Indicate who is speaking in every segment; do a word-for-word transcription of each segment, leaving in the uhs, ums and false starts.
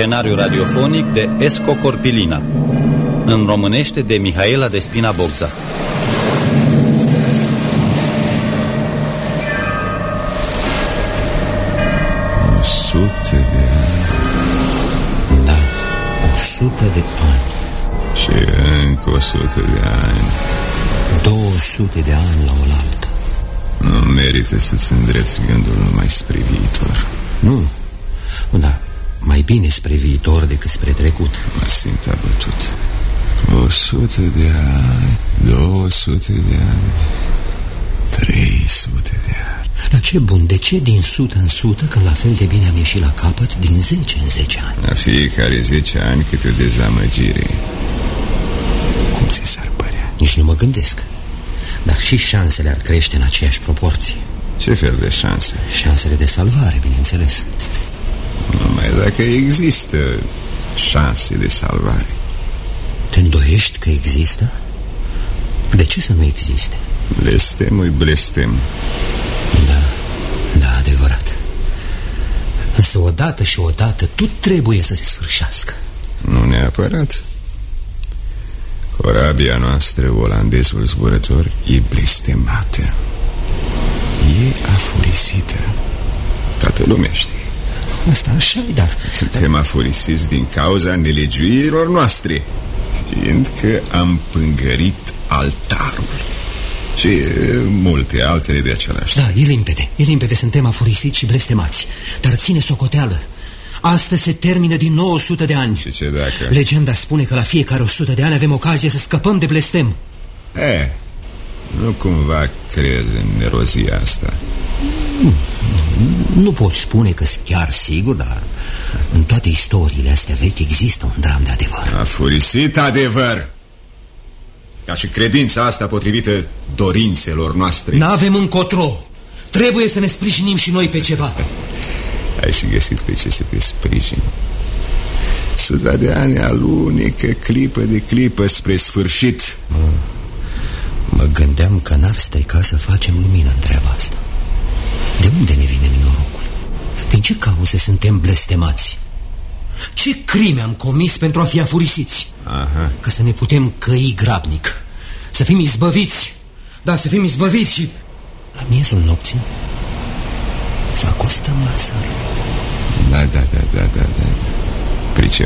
Speaker 1: Scenariu radiofonic de Esco Corpilina. În românește de Mihaela Despina Bogza.
Speaker 2: O sută de ani.
Speaker 3: Da, o sută de ani.
Speaker 2: Și încă o sută de ani.
Speaker 3: Două sute de ani la oaltă.
Speaker 2: Nu merită să-ți îndreți gândul numai spre viitor.
Speaker 3: Nu, da, mai bine spre viitor decât spre trecut.
Speaker 2: Mă simt abătut. O sută de ani, două sute de ani, trei sute de ani.
Speaker 3: La ce bun, de ce din sută în sută, când la fel de bine am ieșit la capăt din zece în zece ani?
Speaker 2: La fiecare zece ani câte o dezamăgire. Cum ți s-ar părea?
Speaker 3: Nici nu mă gândesc. Dar și șansele ar crește în aceeași proporție.
Speaker 2: Ce fel de șanse?
Speaker 3: Șansele de salvare, bineînțeles.
Speaker 2: Numai dacă există șanse de salvare.
Speaker 3: Te îndoiești că există? De ce să nu existe?
Speaker 2: Blestemul-i blestem.
Speaker 3: Da, da, adevărat. Însă odată și odată tot trebuie să se sfârșească.
Speaker 2: Nu neapărat. Corabia noastră, olandezul zburător, e blestemată. E afurisită. Toată lumea știe.
Speaker 3: Asta așa-i, dar...
Speaker 2: Suntem afurisiți din cauza nelegiuirilor noastre, fiindcă am pângărit altarul și multe altele de același.
Speaker 3: Da, e limpede, e limpede, suntem afurisiți și blestemați. Dar ține socoteală. Astăzi se termină din nou o sută de ani.
Speaker 2: Și ce dacă?
Speaker 3: Legenda spune că la fiecare o sută de ani avem ocazie să scăpăm de blestem.
Speaker 2: E, nu cumva crezi în nerozia asta?
Speaker 3: Nu, nu pot spune că-s chiar sigur, dar în toate istoriile astea vechi există un dram de adevăr.
Speaker 2: Afurisit adevăr. Ca și credința asta potrivită dorințelor noastre.
Speaker 3: N-avem încotro. Trebuie să ne sprijinim și noi pe ceva.
Speaker 2: Ai și găsit pe ce să te sprijini. Suta de ani alunecă clipă de clipă spre sfârșit.
Speaker 3: Mă, mă gândeam că n-ar strica să facem lumină în treaba asta. De unde ne vine nenorocul? Din ce cauze suntem blestemați? Ce crime am comis pentru a fi afurisiți?
Speaker 2: Aha.
Speaker 3: Ca să ne putem căi grabnic, să fim izbăviți. Da, să fim izbăviți și la miezul nopții să acostăm la țărm.
Speaker 2: Da, da, da, da, da, da. Pricep.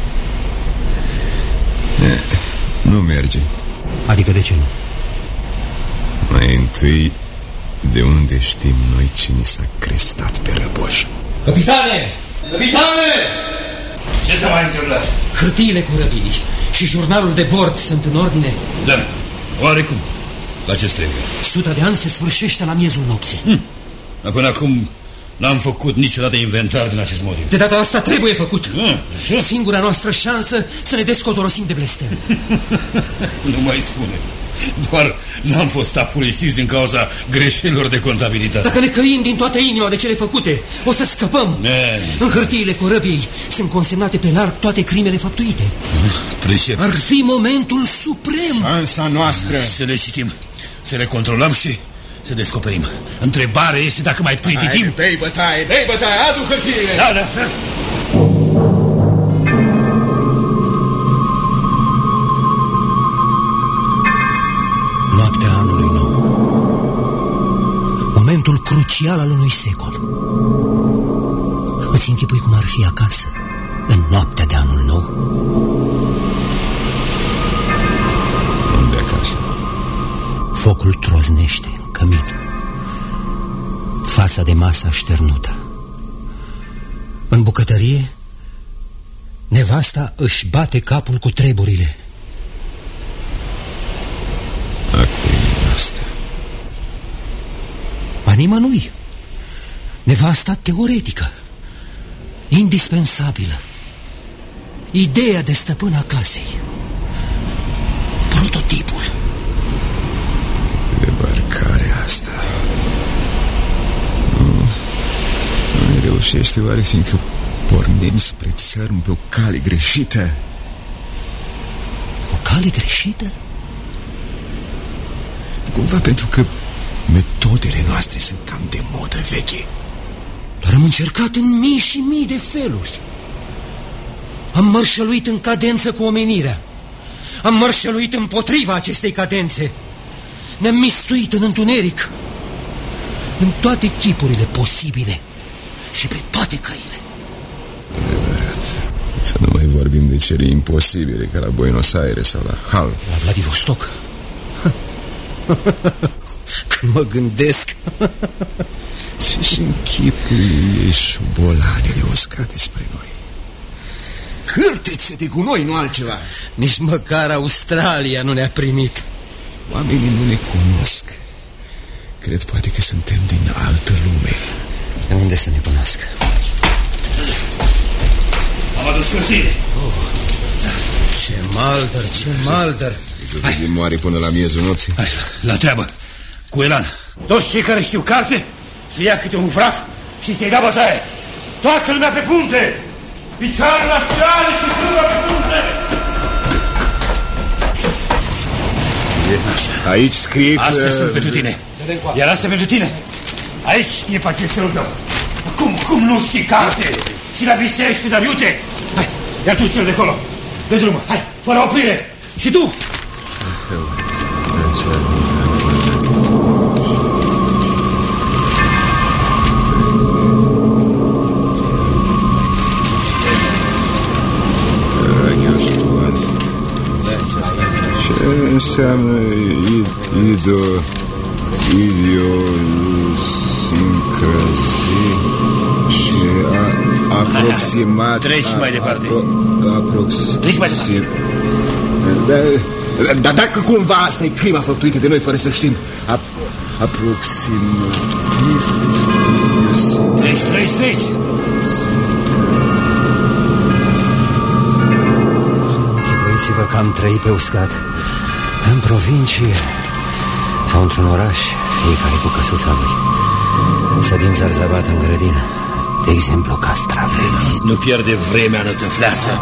Speaker 2: Ne, nu merge.
Speaker 3: Adică de ce nu?
Speaker 2: Mai întâi, de unde știm noi ce ni s-a crestat pe răboș?
Speaker 4: Capitane! Capitane! Ce se mai întâmplă?
Speaker 3: Hârtiile corăbilii și jurnalul de bord sunt în ordine?
Speaker 4: Da, oarecum. La ce trebuie?
Speaker 3: Suta de ani se sfârșește la miezul nopții.
Speaker 4: Hm. Până acum n-am făcut niciodată inventar din acest motiv.
Speaker 3: De data asta trebuie făcut.
Speaker 4: Ah,
Speaker 3: singura noastră șansă să ne descotorosim de blestem.
Speaker 4: Nu mai spune. Doar n-am fost afurisiți din cauza greșelilor de contabilitate.
Speaker 3: Dacă ne căim din toată inima de cele făcute, o să scăpăm.
Speaker 4: Ne.
Speaker 3: În hârtiile corăbiei sunt consemnate pe larg toate crimele făptuite.
Speaker 4: Pricep.
Speaker 3: Ar fi momentul suprem.
Speaker 2: Șansa noastră.
Speaker 4: Să le citim, să le controlăm și să descoperim. Întrebarea este dacă mai pregătim.
Speaker 2: Dă-i bătaie, dă-i bătaie, adu hârtiile.
Speaker 4: Da, da, da.
Speaker 3: Noaptea anului nou. Momentul crucial al unui secol. Îți închipui cum ar fi acasă, în noaptea de anul nou?
Speaker 2: Unde acasă?
Speaker 3: Focul troznește în cămin. Fața de masă așternută. În bucătărie, nevasta își bate capul cu treburile.
Speaker 2: Acu-i nevasta?
Speaker 3: A nimănui. Nevasta teoretică, indispensabilă, ideea de stăpân a casei, prototipul.
Speaker 2: Debarcarea asta Nu, nu ne reușește oare, fiindcă pornim spre țărm pe o cale greșită.
Speaker 3: O cale greșită?
Speaker 2: Cumva pentru că metodele noastre sunt cam de modă veche.
Speaker 3: Doar am încercat în mii și mii de feluri. Am mărșăluit în cadență cu omenirea. Am mărșăluit împotriva acestei cadențe. Ne-am mistuit în întuneric, în toate chipurile posibile și pe toate căile.
Speaker 2: Adevărat. Să nu mai vorbim de cele imposibile, ca la Buenos Aires sau la Hal.
Speaker 3: La Vladivostok. Când mă gândesc.
Speaker 2: Și în chipul ei șubolane de uscate spre noi.
Speaker 5: Hârteți-te cu noi, nu altceva.
Speaker 3: Nici măcar Australia nu ne-a primit.
Speaker 2: Oamenii nu ne cunosc. Cred poate că suntem din altă lume.
Speaker 3: De unde să ne cunoască?
Speaker 4: Am adus hârtile.
Speaker 3: Oh, ce maldăr, ce maldăr.
Speaker 2: Hai, moare până la miezul nopții.
Speaker 4: Hai, la treabă, cu elan. Toți cei care știu carte să ia câte un vraf și să-i dea bătaie. Toată lumea pe punte! Picioare la strale și frâna pe punte!
Speaker 2: Aici scrie că...
Speaker 4: Astea sunt pentru tine. Iar astea pentru tine. Aici e pachetelul tău. Cum, cum nu știi carte? Silabisește, dar iute! Hai, iar tu cel de acolo. De drumă, hai, fără oprire. Și tu!
Speaker 2: Ce înseamnă ido, idiosincrazie și a, aproximat...
Speaker 4: Treci mai departe.
Speaker 2: Aproximat...
Speaker 4: Treci mai departe.
Speaker 5: Dar da, dacă cumva asta e crima făptuită de noi fără să știm.
Speaker 2: A, aproximativ...
Speaker 4: Treci, treci, treci.
Speaker 3: Închipuiți-vă că am trăit pe uscat, în provincie sau într-un oraș, fiecare cu căsuța lui. Să din zarzavat în grădină, de exemplu castraveți.
Speaker 4: Nu pierde vremea, nătăfleață.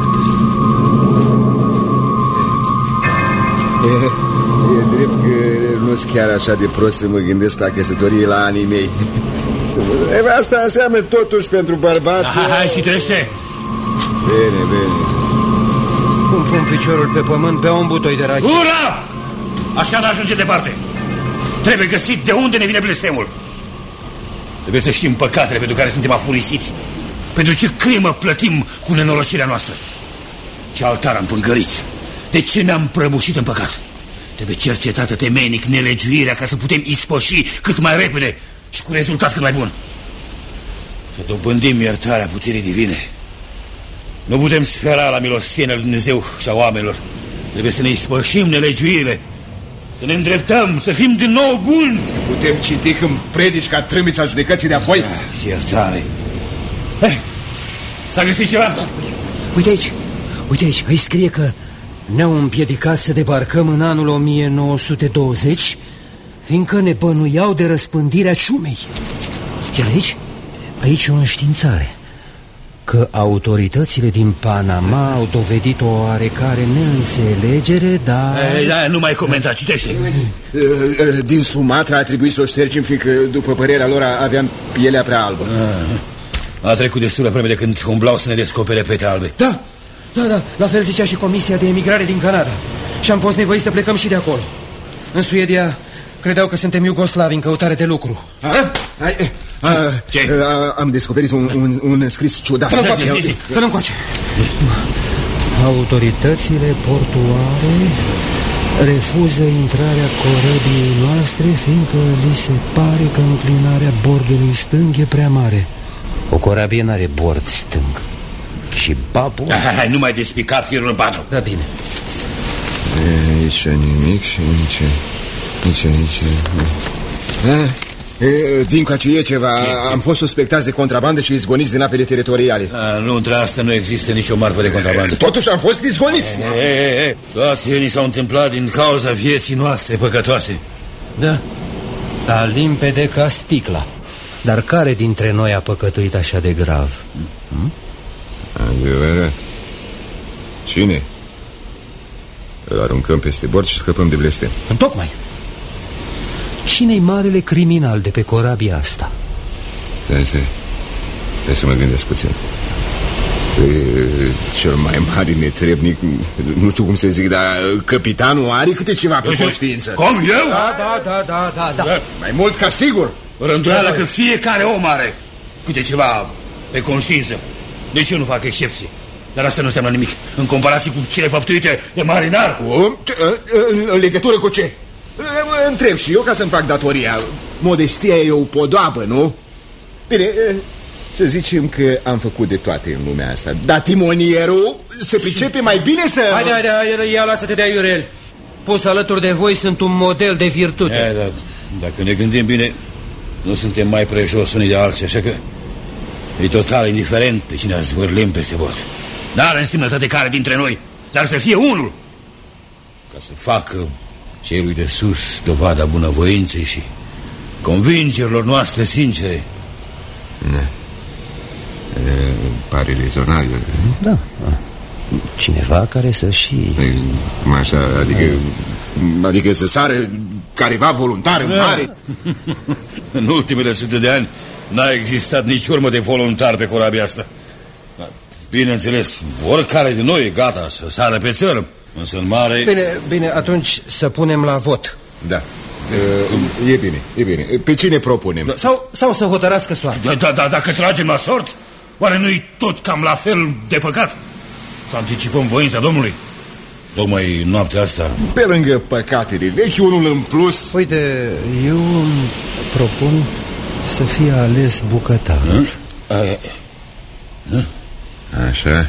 Speaker 2: E, e drept că nu sunt chiar așa de prost să mă gândesc la căsătorie la anii mei. E, asta înseamnă totuși pentru bărbat.
Speaker 4: Hai, hai, citește.
Speaker 2: Bine, bine.
Speaker 3: Cum pun piciorul pe pământ, bea un butoi de rachi.
Speaker 4: Ura! Așa n-ajunge departe. Trebuie găsit de unde ne vine blestemul. Trebuie să știm păcatele pentru care suntem afurisiți. Pentru ce crimă plătim cu nenorocirea noastră. Ce altar am pângărit. De ce ne-am prăbușit în păcat. Trebuie cercetată temeinic nelegiuirea ca să putem ispăși cât mai repede și cu rezultat cât mai bun. Să dobândim iertarea puterii divine. Nu putem spera la milostenia lui Dumnezeu și a oamenilor. Trebuie să ne ispășim nelegiuirile, să ne îndreptăm, să fim din nou buni.
Speaker 5: Putem citi când predici ca trâmbița judecății de apoi?
Speaker 4: Ah, iertare. Hey, s-a găsit ceva?
Speaker 3: Da, uite, uite aici, uite aici, aici scrie că ne-au împiedicat să debarcăm în anul o mie nouă sute douăzeci, fiindcă ne bănuiau de răspândirea ciumei. Iar aici, aici o înștiințare că autoritățile din Panama au dovedit o oarecare neînțelegere, dar...
Speaker 4: Ei, da, nu mai comenta, citește.
Speaker 5: Din Sumatra a trebuit să o ștergem, fiindcă, după părerea lor, aveam pielea prea albă.
Speaker 4: A, a trecut destulă vreme de când umblau să ne descopere pete albe.
Speaker 3: Da, da, da, la fel zicea și Comisia de Emigrare din Canada. Și am fost nevoiți să plecăm și de acolo. În Suedia credeau că suntem iugoslavi în căutare de lucru.
Speaker 5: A? Ai... A,
Speaker 4: Ce?
Speaker 5: a, am descoperit un, un, un scris ciudat.
Speaker 3: Dă-l încoace, dă-l încoace. Autoritățile portuare refuză intrarea corăbiei noastre, fiindcă li se pare că înclinarea bordului stâng e prea mare. O corabie n-are bord stâng, și babord.
Speaker 4: Hai, hai, nu mai despica firul în patru.
Speaker 3: Da, bine.
Speaker 2: E, aici nimic și nici, nici aici.
Speaker 5: A? E, dincoace e ceva. Ce, ce? Am fost suspectați de contrabandă și izgoniți din apele teritoriale.
Speaker 4: A, nu, între asta nu există nicio marfă de contrabandă.
Speaker 5: Totuși am fost izgoniți.
Speaker 4: E, e, e, toate ni s-au întâmplat din cauza vieții noastre păcătoase.
Speaker 3: Da, dar limpede ca sticla. Dar care dintre noi a păcătuit așa de grav? Hmm?
Speaker 2: Adevărat. Cine? Îl aruncăm peste bord și scăpăm de blestem.
Speaker 3: Întocmai. Cine-i marele criminal de pe corabia asta?
Speaker 2: Da, stai. Trebuie să mă gândesc puțin.
Speaker 5: E, cel mai mare netrebnic, nu știu cum să zic, dar capitanul are câte ceva pe conștiință.
Speaker 4: Cum, eu?
Speaker 3: Da, da, da, da, da, da.
Speaker 5: Da. Mai mult ca sigur.
Speaker 4: Rânduială că fiecare om are câte ceva pe conștiință. Deci eu nu fac excepții. Dar asta nu înseamnă nimic în comparație cu cele făptuite de marinar.
Speaker 5: Cum? În, în legătură cu ce? Întreb și eu ca să-mi fac datoria. Modestia e o podoabă, nu? Bine, să zicem că am făcut de toate în lumea asta. Dar timonierul se pricepe mai bine să...
Speaker 3: Haide, haide, haide, ia lasă-te de aiurel. Pus alături de voi sunt un model de virtute.
Speaker 4: E, dar dacă ne gândim bine, nu suntem mai prejos unii de alții, așa că e total indiferent pe cine zvârlim peste bord. N-are însemnătate care dintre noi, dar să fie unul, ca să facă celui de sus dovada bunăvoinței și convingerilor noastre sincere.
Speaker 5: Ne. E, pare rezonabil.
Speaker 3: Da. Cineva care să și...
Speaker 5: Cum așa, adică, adică să sară careva voluntar în mare?
Speaker 4: În ultimele sute de ani n-a existat nici urmă de voluntar pe corabia asta. Bineînțeles, oricare din noi e gata să sară pe țărm, însă în mare...
Speaker 3: Bine, bine, atunci să punem la vot.
Speaker 5: Da. E, e bine, e bine. Pe cine propunem?
Speaker 3: Da. Sau, sau să hotărască soarta.
Speaker 4: Da, da, da, dacă tragem la sorți, oare nu-i tot cam la fel de păcat? Să anticipăm voința Domnului. Tocmai noaptea asta.
Speaker 5: Pe lângă păcatele vechi, unul în plus.
Speaker 3: Uite, eu îmi propun să fie ales bucătarul.
Speaker 5: Așa.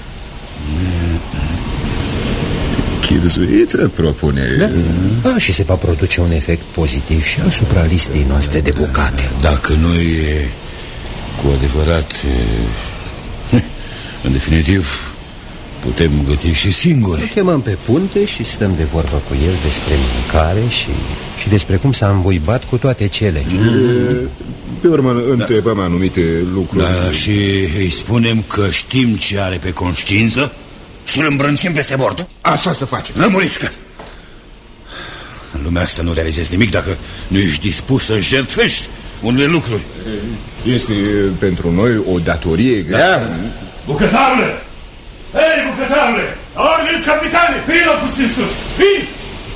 Speaker 5: Chibzuită propunere.
Speaker 3: Da? A, și se va produce un efect pozitiv și asupra listei noastre de bucate.
Speaker 4: Dacă noi e, cu adevărat e, în definitiv putem găti și singuri.
Speaker 3: Îl chemăm pe punte și stăm de vorbă cu el despre mâncare și, și despre cum s-a învoibat cu toate cele.
Speaker 5: Pe urmă întrebăm anumite lucruri.
Speaker 4: Da, și îi spunem că știm ce are pe conștiință și îl îmbrâncim peste bord.
Speaker 5: Așa să facem.
Speaker 4: Lămuriți, că în lumea asta nu realizezi nimic dacă nu ești dispus să jertfești unele lucruri.
Speaker 5: Este pentru noi o datorie grea. Da.
Speaker 4: Bucătarule! Hei, bucătarule! Ordine, capitane! Vină puțin sus! Vin!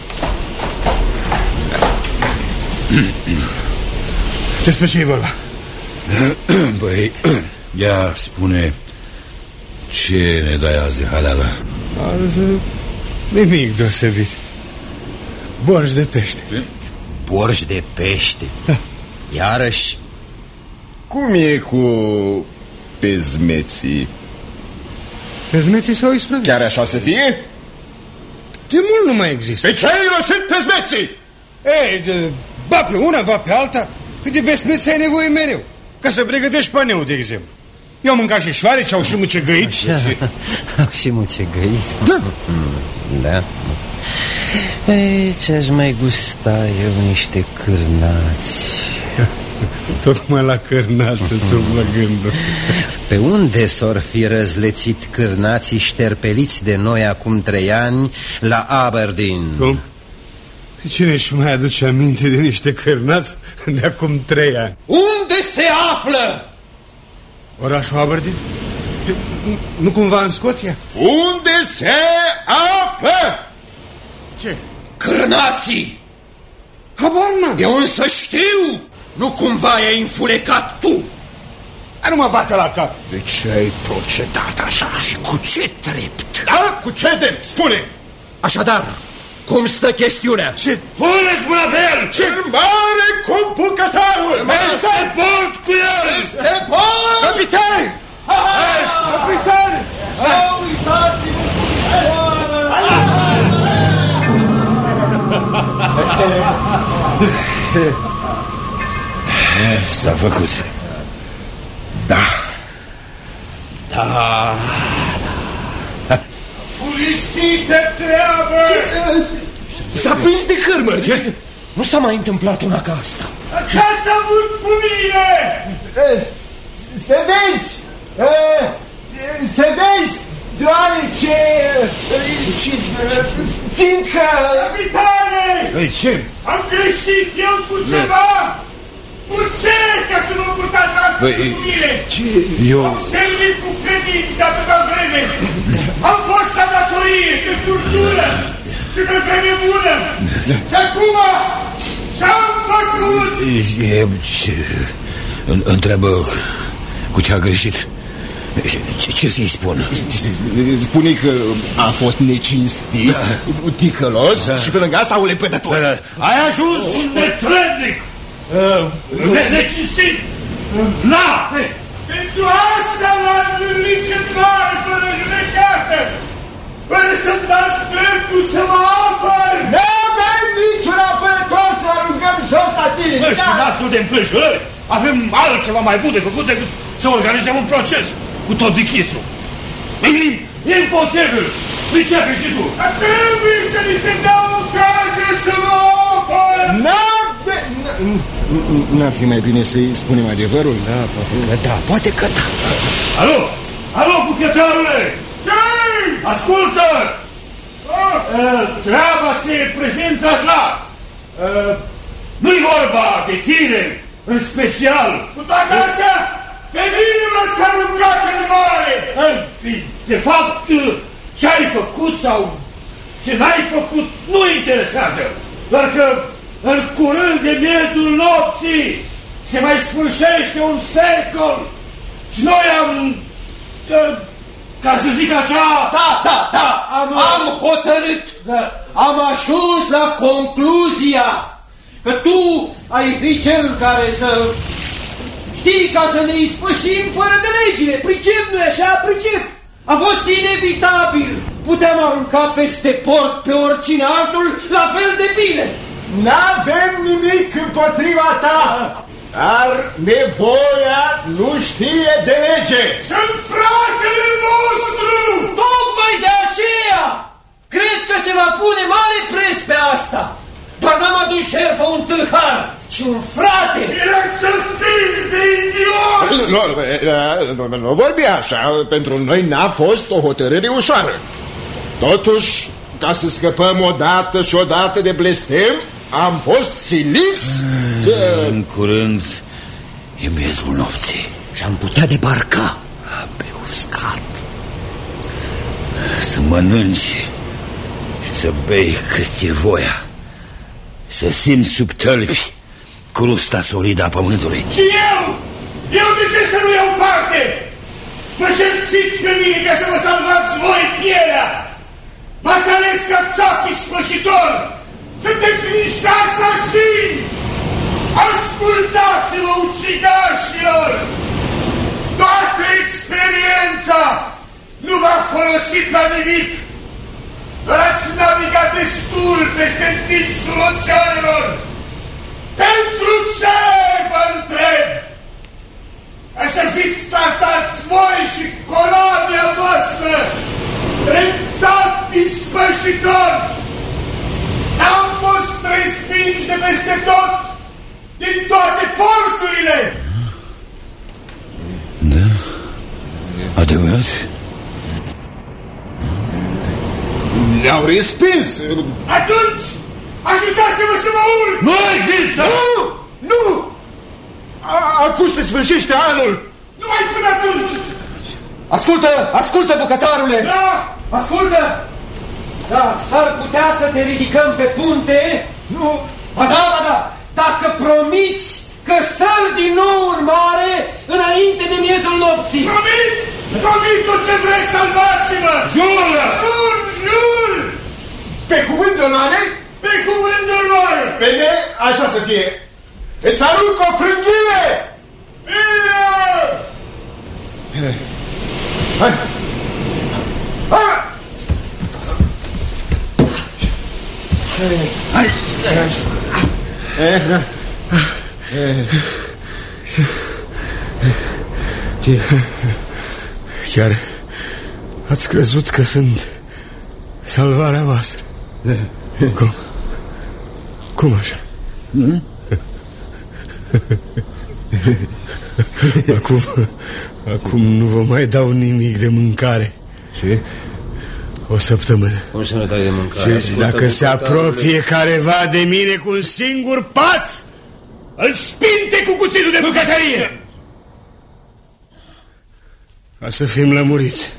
Speaker 4: Despre ce e vorba? Băi, ea spune ce ne dai azi de haleală.
Speaker 6: Azi nimic deosebit. Borș de pește. Ce?
Speaker 3: Borș de pește?
Speaker 6: Da.
Speaker 3: Iarăși?
Speaker 5: Cum e cu pezmeții?
Speaker 6: Pezmeții sau isprăviți?
Speaker 5: Chiar așa să fie?
Speaker 6: De mult nu mai există.
Speaker 5: Pe ce ai rosit pezmeții?
Speaker 6: Ei, de, ba pe una, ba pe alta. Pe de pezmeți ai nevoie mereu. Ca să pregătești paneu, de exemplu. Eu am mâncat și șoareci, au și mucegăit.
Speaker 3: Au și mucegăit?
Speaker 6: Da.
Speaker 3: Da. Ei, ce-aș mai gusta eu niște cârnați.
Speaker 6: Tocmai la cârnați îți umblă gândul.
Speaker 3: Pe unde s-or fi răzlețit cârnații șterpeliți de noi acum trei ani la Aberdeen?
Speaker 6: Cum? Pe cine își mai aduce aminte de niște cârnați de acum trei ani?
Speaker 3: Unde se află?
Speaker 6: Orașul Aberdeen? Nu cumva în Scoția?
Speaker 5: Unde se află?
Speaker 6: Ce?
Speaker 3: Cârnații!
Speaker 6: Habar n-am.
Speaker 3: Eu însă știu! Nu cumva i-ai înfulecat tu?
Speaker 6: A, nu mă bate la cap.
Speaker 5: De ce ai procedat așa?
Speaker 3: Și cu ce drept?
Speaker 5: Da? Cu ce drept? Spune!
Speaker 3: Așadar, cum stă chestiunea?
Speaker 6: Ce?
Speaker 4: Puneți mâna pe el!
Speaker 5: Ce mare cu bucătarul!
Speaker 4: Este port cu el!
Speaker 5: Este port!
Speaker 6: Capitane! Capitane!
Speaker 5: Uitați-vă
Speaker 4: S-a făcut.
Speaker 5: Da.
Speaker 3: Da.
Speaker 4: Furisită treabă!
Speaker 3: S-a prins de cârmă. Ce? Nu s-a mai întâmplat una ca asta.
Speaker 4: Ce-ați avut cu mine?
Speaker 5: Să vezi! Să vezi! Deoarece... Fiindcă...
Speaker 4: Capitane!
Speaker 5: Ei, ce?
Speaker 4: Am greșit eu cu ceva? Cu ce ca să vă purtați astăzi cu mine?
Speaker 2: Ce?
Speaker 4: Eu... Am servit cu credința pe la vreme. Am fost la datorie, de furtună și pe vreme bună. Și acum ce-am făcut?
Speaker 2: Ce... Întreabă cu ce a greșit. Ce, ce să-i spun?
Speaker 5: Spune că a fost necinstit, da. Ticălos, da. Și pe lângă asta o lepădător.
Speaker 4: Da. Ai ajuns un netrebnic, uh, necinstit. Na! Pentru asta l-ați vârlit ce-ți mare fără judecată, fără să-mi dați dreptul să mă apăr.
Speaker 7: N-avem niciun apărător să aruncăm jos la tine.
Speaker 4: Bă, și nasul de împrejurări. Avem altceva mai bun de făcut decât să organizăm un proces cu tot dichisul. E imposibil. Pricepe și tu. Trebuie să mi se dea ocazie să mă apăr.
Speaker 5: N-ar fi mai bine să-i spunem adevărul?
Speaker 3: Da, poate că da, poate că da.
Speaker 4: Alo, alo, buchetarule! Ce? Ascultă! Uh, treaba se prezintă așa. Uh, nu-i vorba de tine, în special. Cu toate astea, pe mine m-ați aruncat în mare. Uh, de fapt, ce ai făcut sau ce n-ai făcut nu interesează. Doar că în curând de miezul nopții se mai sfârșește un secol și noi am, ca să zic așa...
Speaker 7: Da, da, da, am, am hotărât, da. Am ajuns la concluzia că tu ai fi cel care să știi ca să ne ispășim fără de legile. Pricep, nu așa? Pricep. A fost inevitabil. Puteam arunca peste port pe oricine altul la fel de bine. N-avem nimic împotriva ta, dar nevoia nu știe de lege.
Speaker 4: Sunt fratele nostru!
Speaker 7: Tocmai de aceea cred că se va pune mare preț pe asta. Doar n-am adus șerfă un tâlhar, ci un frate.
Speaker 4: Era să fiți de idiot!
Speaker 5: Nu, nu, nu vorbi așa. Pentru noi n-a fost o hotărâre ușoară. Totuși, ca să scăpăm odată și odată de blestem, am fost siliți că...
Speaker 2: În curând e miezul nopții
Speaker 3: și am putea debarca
Speaker 2: pe uscat, să mănânci și să bei cât ți-e voia, să simți sub tălpi crusta solidă a pământului.
Speaker 4: Și eu? Eu de ce să nu iau parte? Mă șerțiți pe mine ca să vă salvați voi pielea. M-ați ales ca țapi spășitor. Sunteți niște asasini! Ascultați-mă, ucigașilor! Toată experiența nu v-a folosit la nimic! Doar ați navigat destul peste întinsul oceanelor! Pentru ce, vă întreb? Ca să fiți tratați voi și corabia voastră drept țapi spășitori! Am fost respinși de peste tot, din toate porturile.
Speaker 2: Da? Adevărat?
Speaker 5: Ne-au respins.
Speaker 4: Atunci, ajutați-mă să mă urc.
Speaker 5: Nu există! Nu! Nu! Acum se sfârșește anul.
Speaker 4: Numai până atunci.
Speaker 7: Ascultă, ascultă, bucătarule.
Speaker 4: Da?
Speaker 7: Ascultă. Da, s-ar putea să te ridicăm pe punte? Nu. Ba da, ba da, dacă promiți că sar din nou în mare înainte de miezul nopții.
Speaker 4: Promit? Promit tot ce vreți, salvați-mă!
Speaker 5: Jură!
Speaker 4: Jur, jur!
Speaker 7: Pe cuvânt de onoare?
Speaker 4: Pe cuvânt de onoare!
Speaker 7: Bine, așa să fie. Îți arunc o frânghie!
Speaker 4: Bine!
Speaker 7: Hai! Hai!
Speaker 2: Hai!
Speaker 5: Eh, da. Ce?
Speaker 6: Chiar ați crezut că sunt salvarea voastră? Cum? Cum așa? Acum, acum nu vă mai dau nimic de mâncare.
Speaker 5: Ce?
Speaker 6: O săptămână.
Speaker 3: Cum să nu dai de mâncare?
Speaker 6: Și dacă se apropie careva de mine cu un singur pas,
Speaker 4: Îl spinte cu cuțitul de bucătărie!
Speaker 6: Ca să fim lămuriți.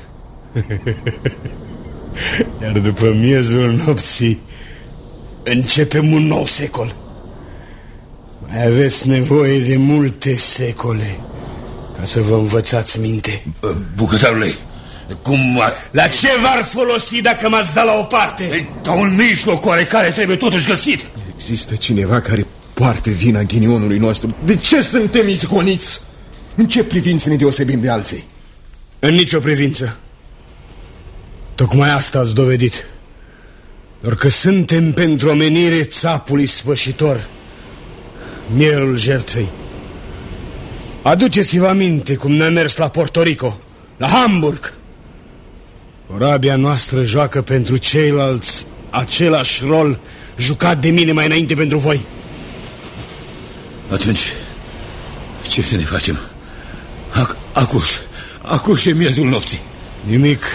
Speaker 6: Iar după miezul nopții începem un nou secol. Mai aveți nevoie de multe secole ca să vă învățați minte.
Speaker 4: Bucătarule, cum... A...
Speaker 6: La ce v-ar folosi dacă m-ați dat la o parte?
Speaker 4: Dar un mijloc oarecare trebuie totuși găsit.
Speaker 5: Există cineva care poartă vina ghinionului nostru. De ce suntem izgoniți? În ce privință ne deosebim de alții?
Speaker 6: În nicio privință. Tocmai asta ați dovedit. Doar că suntem pentru omenire țapului spășitor, mielul jertfei. Aduceți-vă aminte cum ne-a mers la Porto Rico, la Hamburg. Corabia noastră joacă pentru ceilalți același rol jucat de mine mai înainte pentru voi.
Speaker 4: Atunci, ce să ne facem? Ac acuș, acuș e miezul nopții.
Speaker 6: Nimic.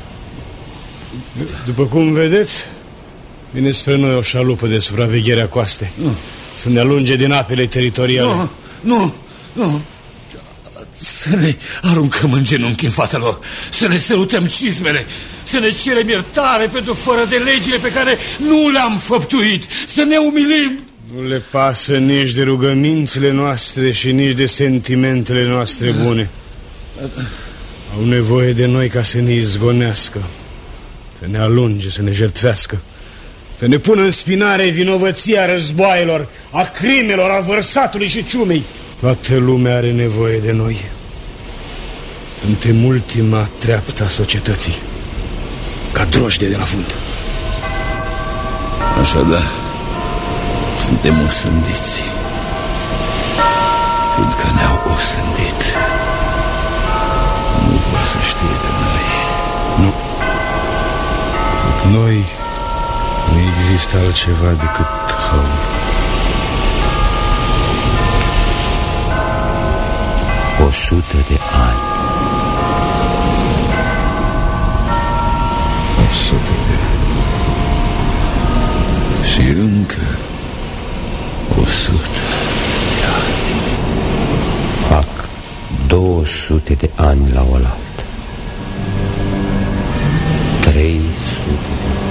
Speaker 6: După cum vedeți, vine spre noi o șalupă de supraveghere a coastei. Nu. Să ne alunge din apele teritoriale.
Speaker 4: Nu, nu, nu. Să ne aruncăm în genunchi în fața lor, să ne sărutăm cizmele, să ne cerem iertare pentru fără de legile pe care nu le-am făptuit, să ne umilim.
Speaker 6: Nu le pasă nici de rugămințile noastre și nici de sentimentele noastre bune. Au nevoie de noi ca să ne izgonească, să ne alunge, să ne jertfească, să ne pună în spinare vinovăția războaielor, a crimelor, a vărsatului și ciumei. Toată lumea are nevoie de noi. Suntem ultima treaptă a societății, ca drojde de la fund.
Speaker 4: Așadar, suntem osândiți, fiindcă ne-au osândit. Nu vor să știe de noi.
Speaker 6: Nu. Noi nu există altceva decât hăul.
Speaker 3: O sută de ani.
Speaker 2: O sută de ani.
Speaker 4: Și încă o sută de ani.
Speaker 3: Fac două sute de ani la oaltă. Trei sute de ani.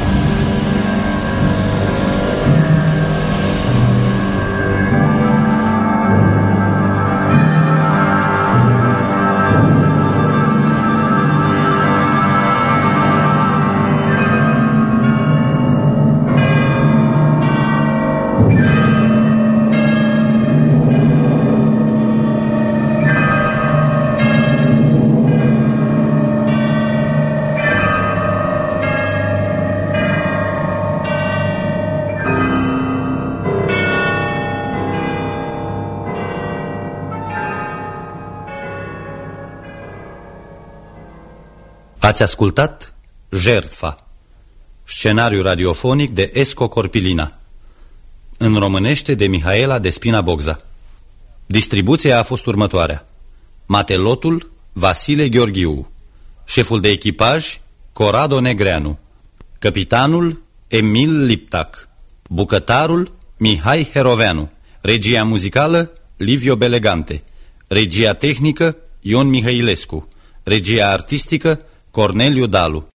Speaker 1: Ați ascultat Jertfa, scenariu radiofonic de Esco Corpilina, în românește de Mihaela Despina Bogza. Distribuția a fost următoarea: matelotul Vasile Gheorghiu, șeful de echipaj Corrado Negreanu, capitanul Emil Liptac, bucătarul Mihai Heroveanu, regia muzicală Livio Belegante, regia tehnică Ion Mihailescu, regia artistică Corneliu Dalu.